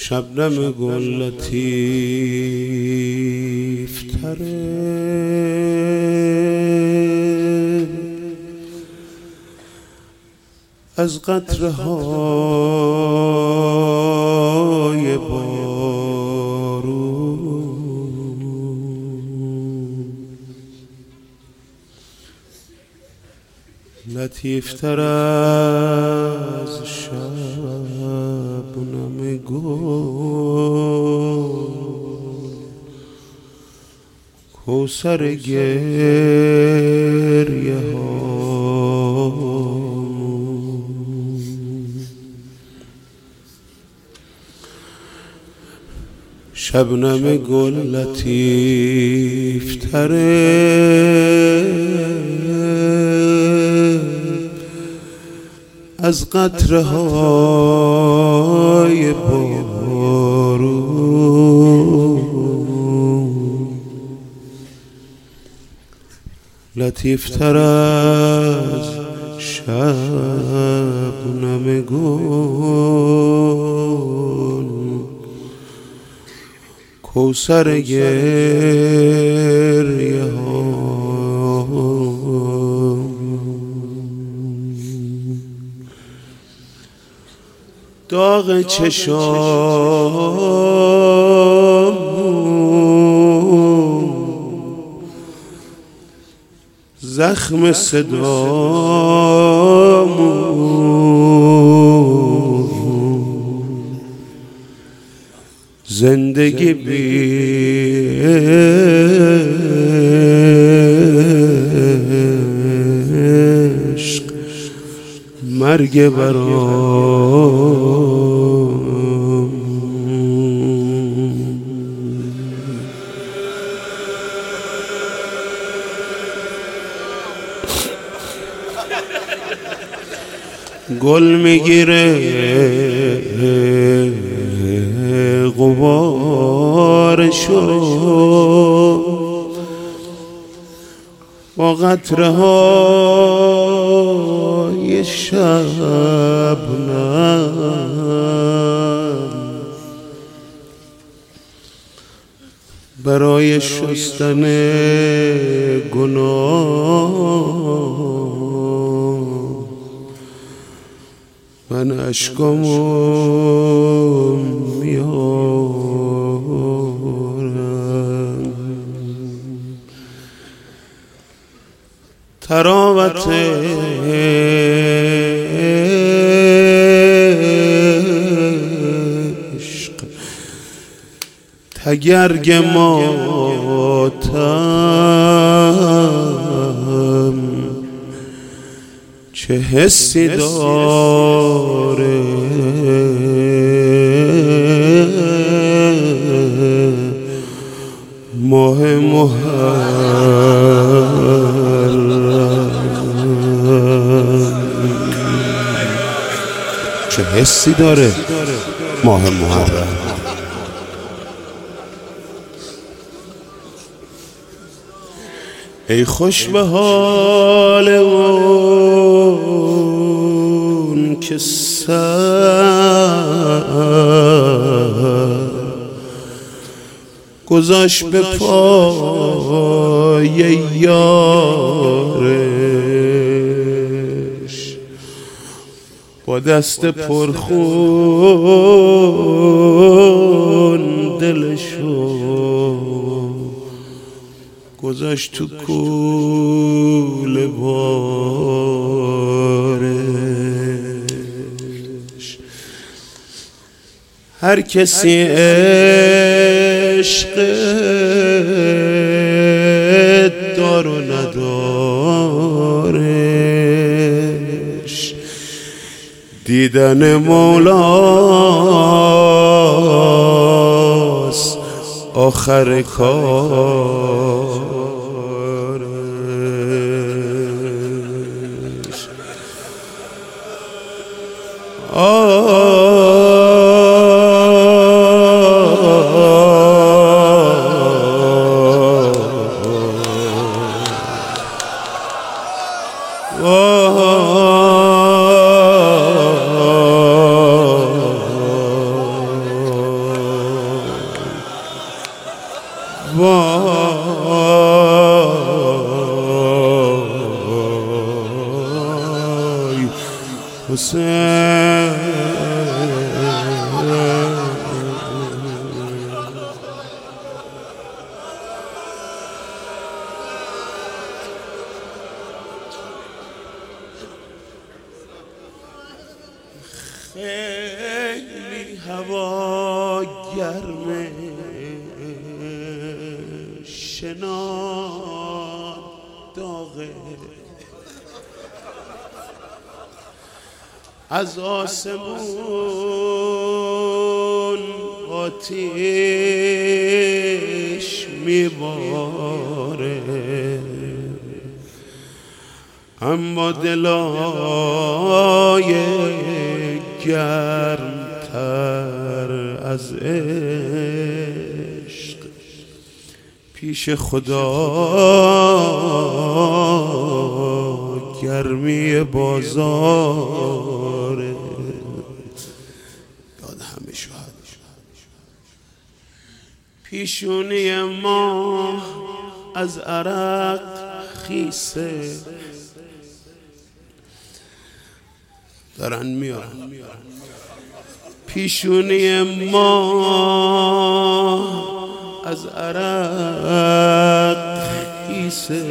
شبنم گل لطیف تره از قطره های بارون، لطیف تر از شبنم گل، کوثر گریه ها. شبنم گل لطیف تره از قطره های بارون، لطیف تر از شبنم گل، کوثر گریه ها. داغ چشام زخم صدامون، زندگی بی عشق، مرگ برام. گل میگیره غبارشو با قطره های شبنم، برای شستن گناه من اشکامو میارم. تراوت عشق، تگرگ ماتم، چه حسی داره ماه محرم، چه حسی داره ماه محرم. ای خوش به حال اون که سر گذاشت به پای یارش، با دست پرخون دلشو گذاشت تو کوله بارش. هر کسی عشق دار و ندارش، دیدن مولاست آخر کارش. خیلی هوا گرمه، شنا داغه، از آسمون آتیش میباره، اما دلای گرمتر از عشق پیش خدا گرمی بازاره. داد همه شاهد. پیشونی ما از عرق خیسه، دارن میارن. پیشونی ما از عرق خیسه،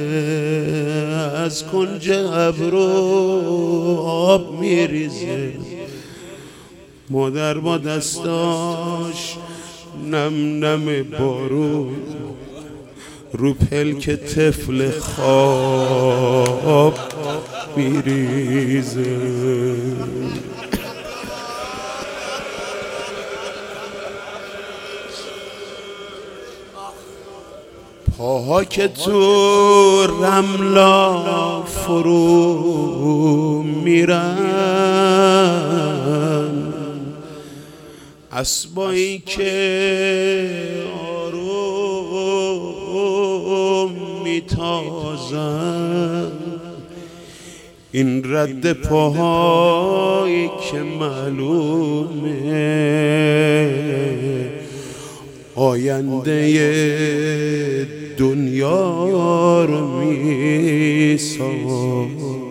از کنج ابرو آب میریزه، مادر با دستاش نم نم بارون رو پلک طفل خواب میریزه. پاها که تو رملا فرو میرن، اسبایی که آروم میتازن، این رد پاهایی که معلومه آینده دنیا رو میسازه.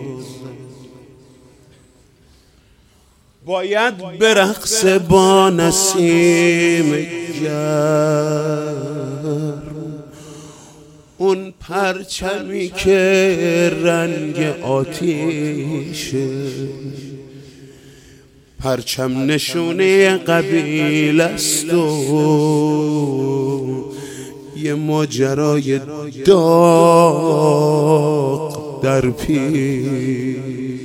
باید برقص با نسیم گرم، اون پرچمی که رنگ آتیشه، پرچم نشونه قبیله است و یه ماجرای داغ در پیش.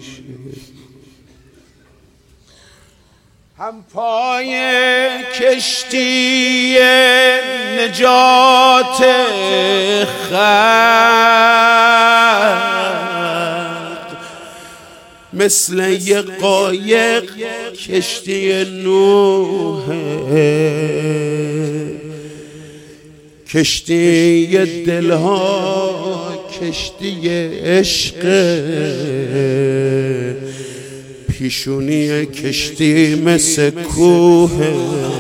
هم پای کشتی نجات خلق، مثل یه قایق کشتی نوحه، کشتی دلها کشتی عشق، پیشونی کشتی مثل کوه.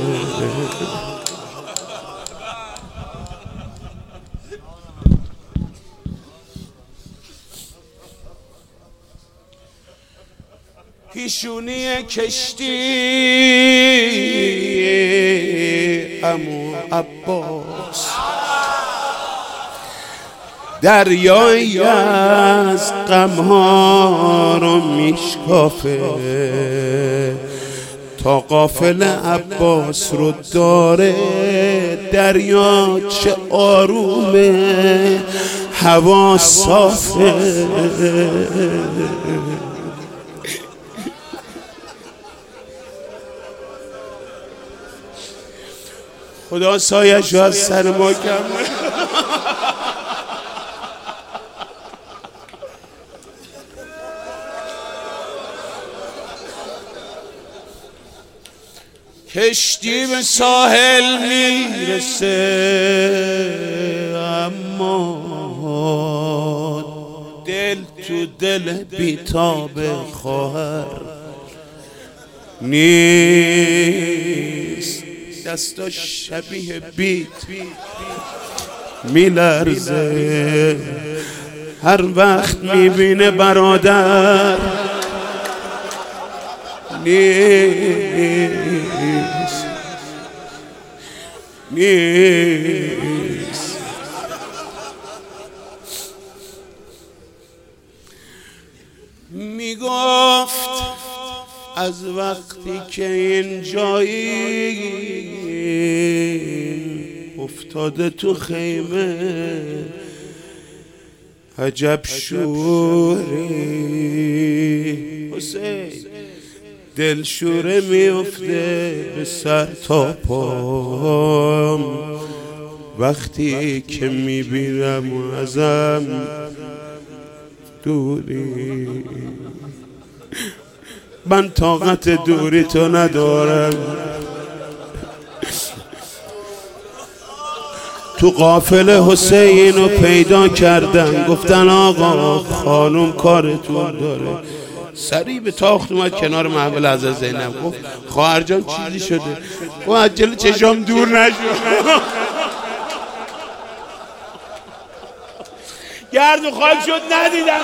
پیشونی کشتی عمو عباس، دریایی از غمها رو میشکافه، تا قافل عباس رو داره. دریا چه آرومه، هوا صافه، خدا سایش از سر ما کم. کشتی به ساحل میرسه، اما دل تو دل بیتاب خواهر نیست. دستاش شبیه بیت میلرزه، هر وقت میبینه برادر نیست. میگفت از وقت وقتی که این جایی افتاده تو خیمه عجب شوری حسین دل شوره میفته به سر تا پام وقتی که میبینم ازم دوری من طاقت دوری تو ندارم تو قافله حسین رو پیدا کردن گفتن آقا خانم کارتون داره سریع به تاخت اومد کنار محول حضرت زینب گفت خواهر جان چیزی شده و از جلو چشام دور نشد گرد و خاک شد ندیدم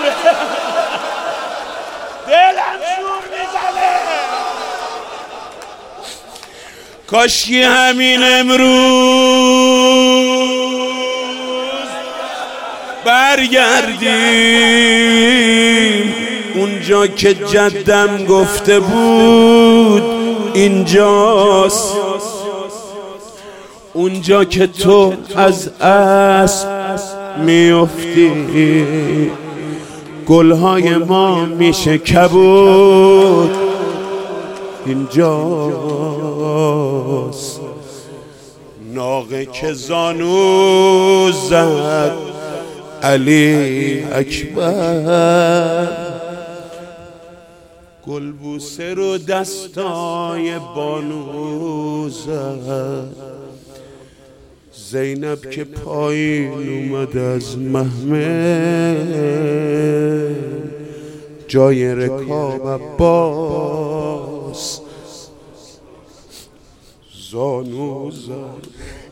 دلم شور میزنه کاشکی همین امروز برگردیم اونجا که جدم گفته بود اینجاست اونجا که تو از اسب میفتی گلهای ما میشه کبود اینجاست ناقه که زانو زد علی اکبر گلبوسه رو دستای بانو زد زینب که پایین اومد از محمل جای رکاب عباس زانو زد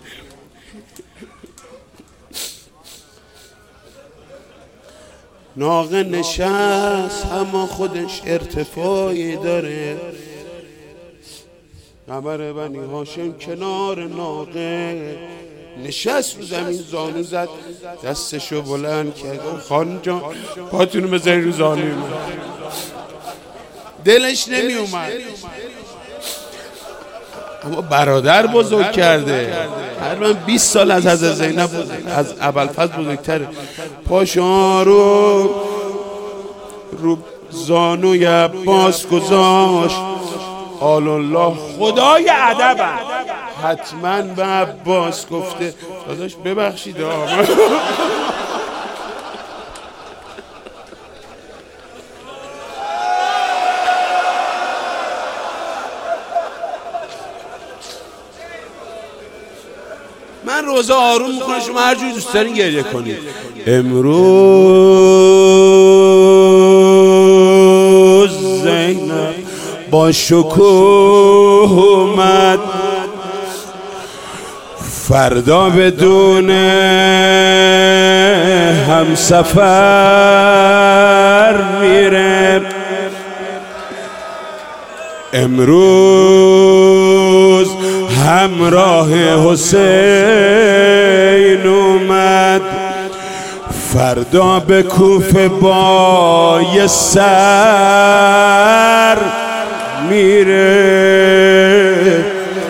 ناقه نشست اما خودش ارتفاعی داره قمر بنی هاشم کنار ناقه نشست رو زمین زانو زد دستشو بلند کرد خانم جان پاتونو بذاری رو زانوی من دلش نمی اومد اما برادر بزرگ کرده تقریبا 20 سال از حضرت زینب از ابوالفضل بزرگتره پاشو رو زانوی عباس گذاشت آل الله خدای ادب حتما به عباس گفته داداش ببخشید من روزا آروم میکنم شما هر جوری دوست دارین گریه کنید امروز زینب با شکوه اومد فردا بدون همسفر میره امروز همراه حسین اومد فردا به کوفه با یه سر میره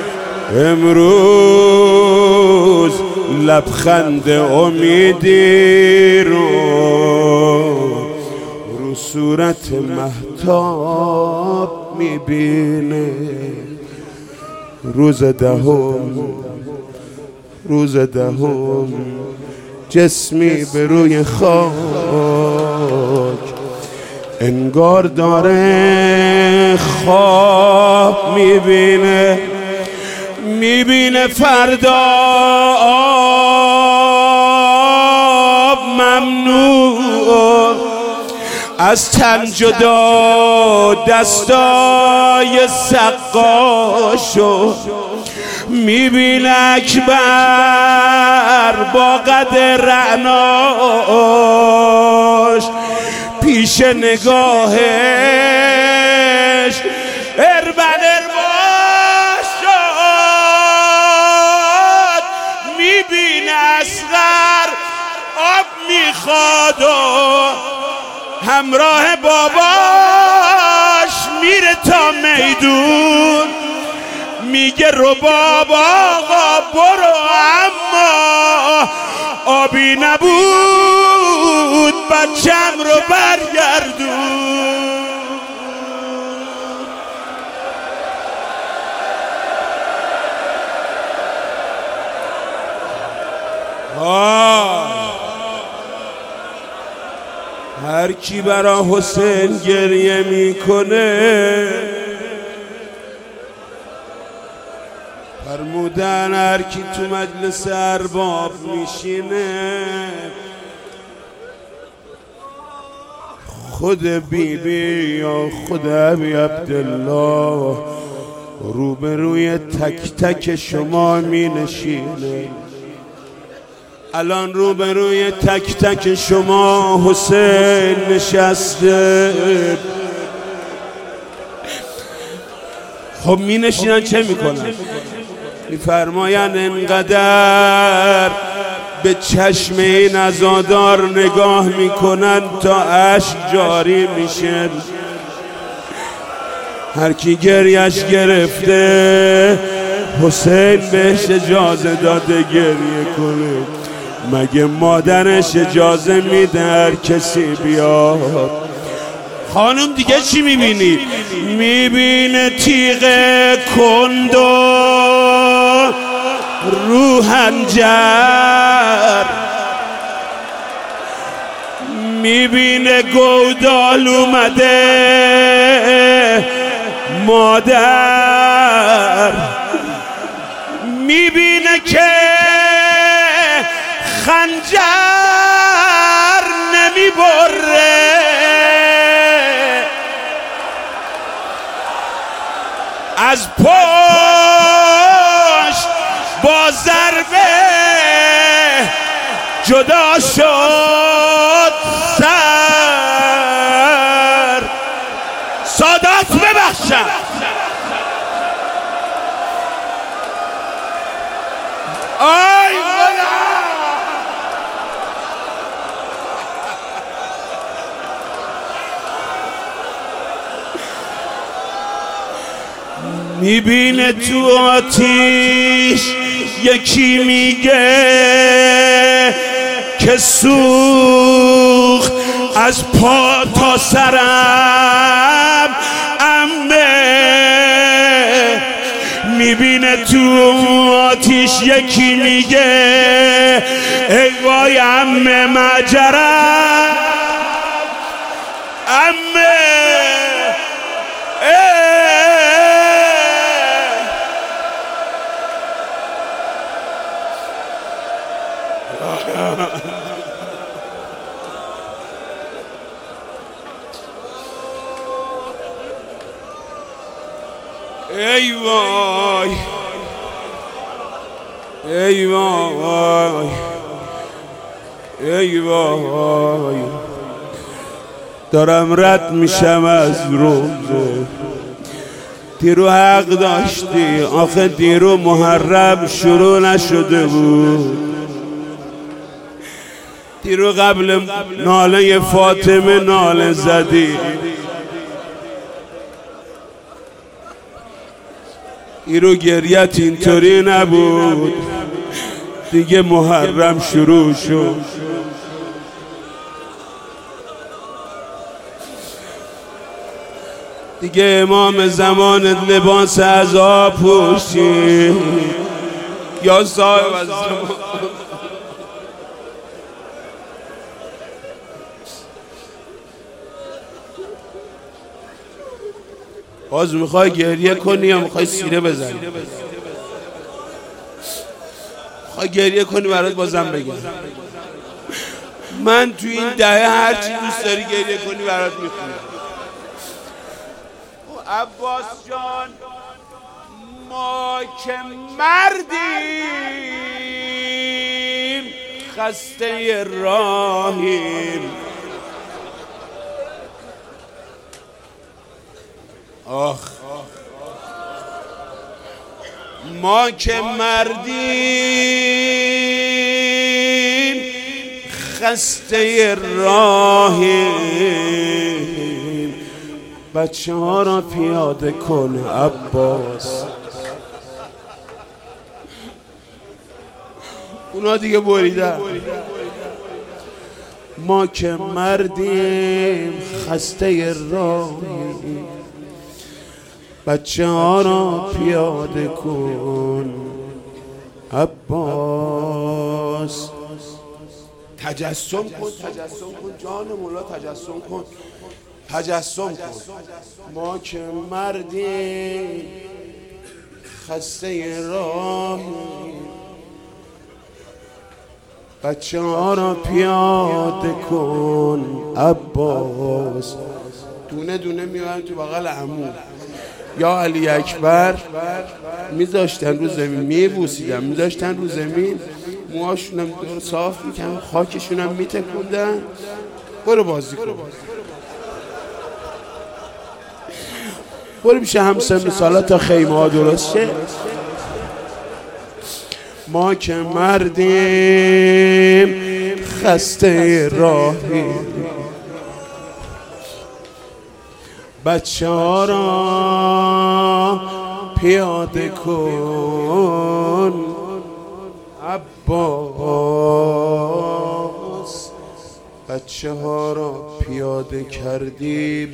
امروز لبخند امیدی رو صورت مهتاب میبینه روز دهم جسمی به روی خاک انگار داره خواب میبینه فردا آب ممنوع از تن جدا دستای سقاشو میبینه اکبر با قد رعناش پیش نگاهش اربن شد میبینه اصغر آب میخواد و همراه باباش میره تا میدون، میگه رباب آقا برو اما آبی نبود بچم رو برگردون. هر کی برا حسین گریه میکنه، فرمودن هر کی تو مجلس ارباب میشینه، خود بیبی یا خود ابی عبدالله روبروی تک تک شما می نشینه. الان روبروی تک تک شما حسین نشسته. خب می نشینن چه می کنن؟ می فرماین انقدر به چشم این عزادار نگاه می کنن تا اشک جاری میشه. هر کی گریش گرفته حسین بهش اجازه داده گریه کنه. مگه مادرش اجازه میده هر کسی بیاد؟ خانم دیگه چی میبینی؟ میبینه تیغ کند و روحنجر، میبینه گودال اومده مادر، میبینه که خنجر نمیبره، از پشت با ضربه جدا شد سر. سادات ببخشم، آی میبینه تو آتیش یکی میگه که سوخت از پا تا سرم عمه. میبینه تو آتیش یکی میگه ای وای عمه مجرم عمه. ای وای ای وای ای وای، دارم رد میشم از روزه. دیرو حق داشتی، آخه دیرو محرم شروع نشده بود. دیرو قبل ناله فاطمه ناله زدی، دیرو گریت اینطوری نبود. دیگه محرم شروع شد. دیگه امام زمانت لباس عزا پوشید یا صاحب از زمان. باز میخوای گریه کنی یا میخوای سینه بزنی؟ میخوای گریه کنی برات بازم بگم. من تو این دهه هرچی دوست داری گریه کنی برات میخونم. عباس جان ما که مردیم خسته راهیم، آخ ما که مردیم خسته راهیم، بچه ها را پیاده کن عباس. اونا دیگه بریدن. ما که مردیم خسته راهیم، بچه ها را پیاده کن عباس. تجسم کن، تجسم کن جان مولا، تجسم کن، تجسم کن. ما که مردیم خسته راهیم، بچه ها را پیاده کن عباس. دونه دونه میومدن تو بغل عمو یا علی اکبر، میذاشتن رو زمین، میبوسیدن، میذاشتن رو زمین، موهاشونم دور صاف میکنن، خاکشونم میتکوندن. برو بازی کن، برو میشه همسن سالا تا خیمه ها درست شه. ما که مردیم خسته راهیم، بچه ها را پیاده کن عباس. بچه ها را پیاده کردی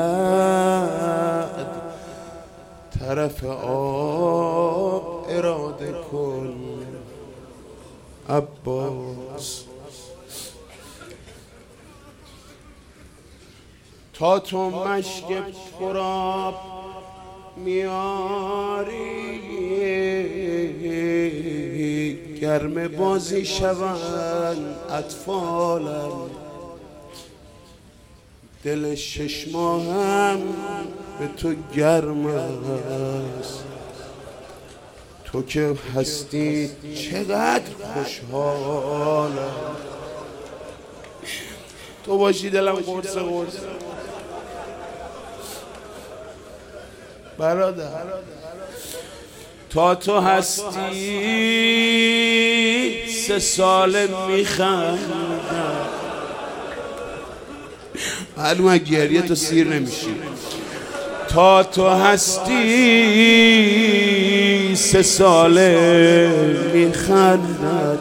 بعد طرف آب اراده کن عباس. تا تو مشک پراب میاری گرم بازی شوند اطفالم، دل 6 ماهم به تو گرم است. تو که هستی چقدر خوشحالم، تو باشی دلم قرص قرص. برادر تا تو هستی 3 سال میخندم، معلومه گریه تو سیر نمیشی. تا تو هستی 3 سال میخندد،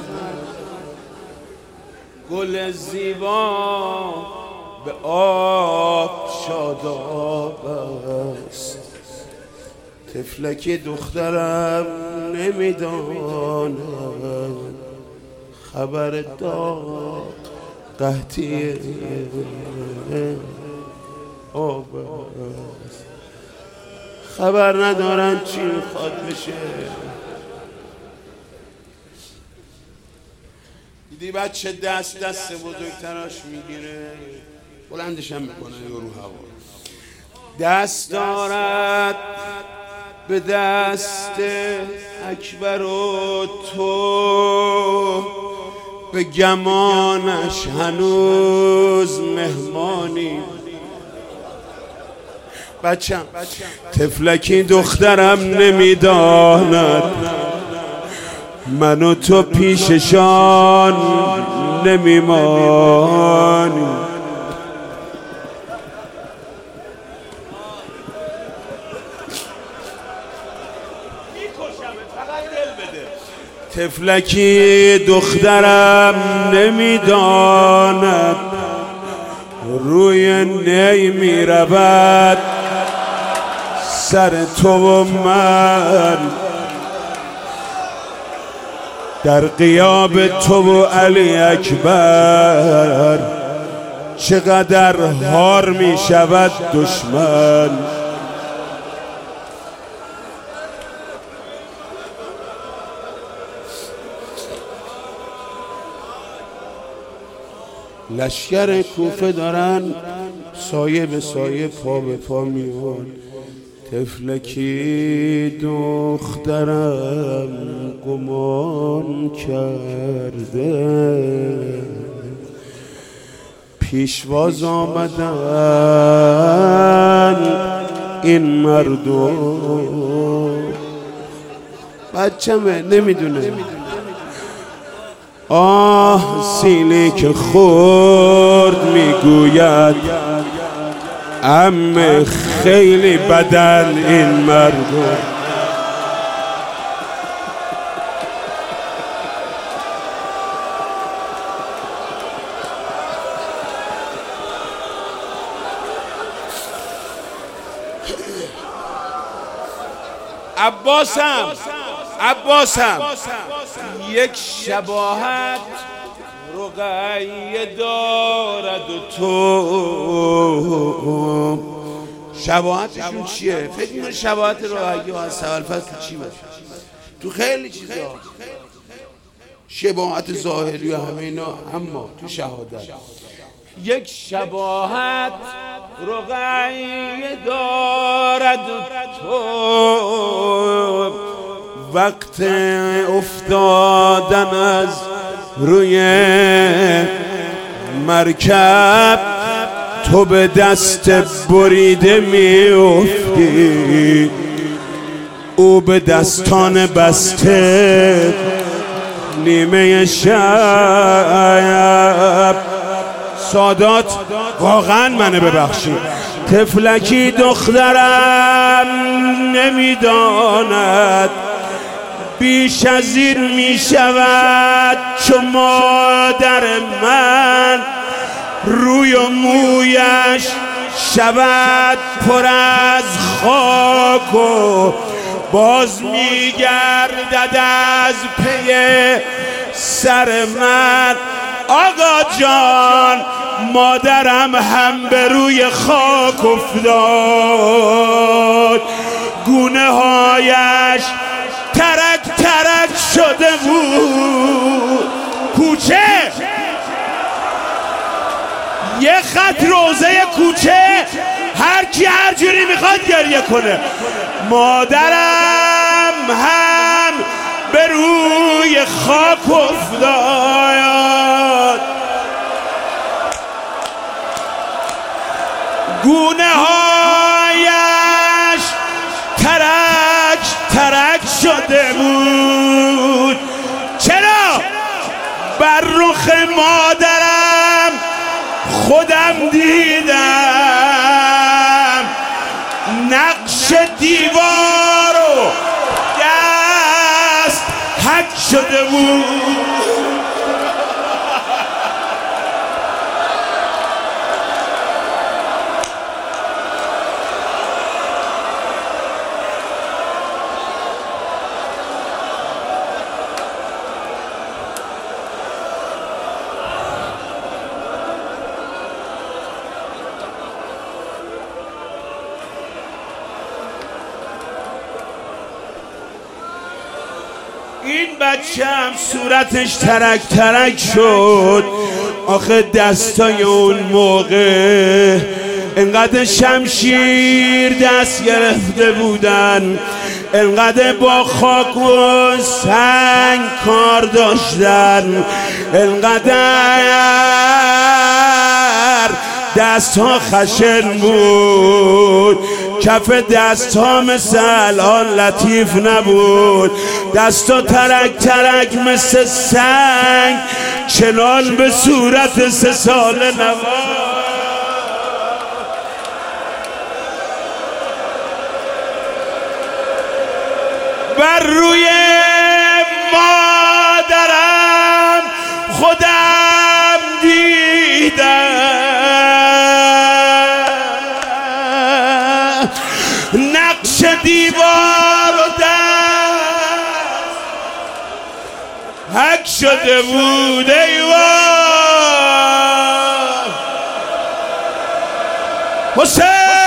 گل زیبا به آب شاداب است. طفلکی دخترم نمیداند خبر داغ قحطی آب است. خبر ندارن چی میخواد بشه. دیدی بچه دست بزرگتراش میگیره، بلندش هم میکنه رو هوا، دست دارد به دست اکبر و تو به گمانش هنوز مهمانی. بچم طفلکی دخترم نمیداند من و تو پیششان نمیمانی. طفلکی دخترم نمیداند روی نی میرود سر تو و من، در غیاب تو و علی اکبر چقدر هار می شود دشمن. لشکر کوفه دارن سایه به سایه پا به پا میان. طفلکی دخترم گمان کرده پیشواز آمدن این مردم. بچه‌مه نمیدونه آه سینه که خورد میگوید عمه خیلی بدن این مردم. عباسم یک شباهت رقیه دارد و تو. شباهتشون چیه؟ فکر می‌کنی شباهت رقیه و سوالفصل چی باشه؟ تو خیلی چیزا شباهت ظاهری و همه اینا، اما تو شهادت یک شباهت رقیه دارد تو. وقت افتادن از روی مرکب تو به دست بریده میافتی، او به دستان بسته نیمه شب. سادات واقعا منو ببخشید، طفلکی دخترم نمیداند بیش از این میشود چو مادر من روی و مویش شود پر از خاک و باز میگردد از پی سر من. آقا جان مادرم هم به روی خاک افتاد، گونه هایش ترک ترک شده بود. کوچه یه خط روزه کوچه، هر کی هر جوری میخواد گریه کنه. مادرم هم به روی خاک افتاد، گونه هایش ترک ترک شده بود. چرا؟ بر رخ مادرم خودم دیدم، نقش دیوار و دست حک شده بود. این بچه هم صورتش ترک ترک شد. آخه دستای اون موقع انقدر شمشیر دست گرفته بودن، انقدر با خاک و سنگ کار داشتن، انقدر دست ها خشن بود، کف دست ها مثل الان لطیف نبود، دست ها ترک ترک مثل سنگ چنان به صورت 3 ساله نواد. بر روی مادرم خودم دیدم، نقش دیوار و دست حک شده بود. ایوان حسین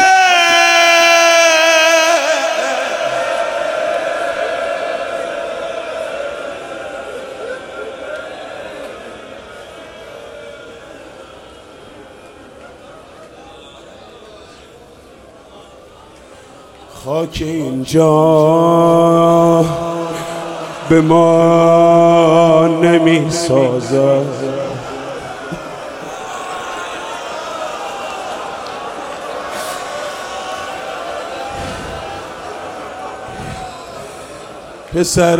خاک اینجا به ما نمی سازد، پسر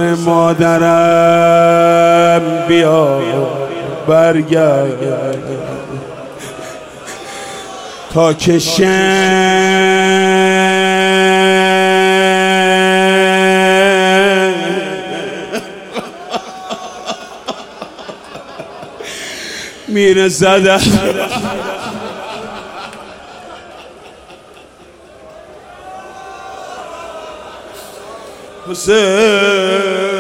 مادرم بیا برگرد، تا که میره زده حسین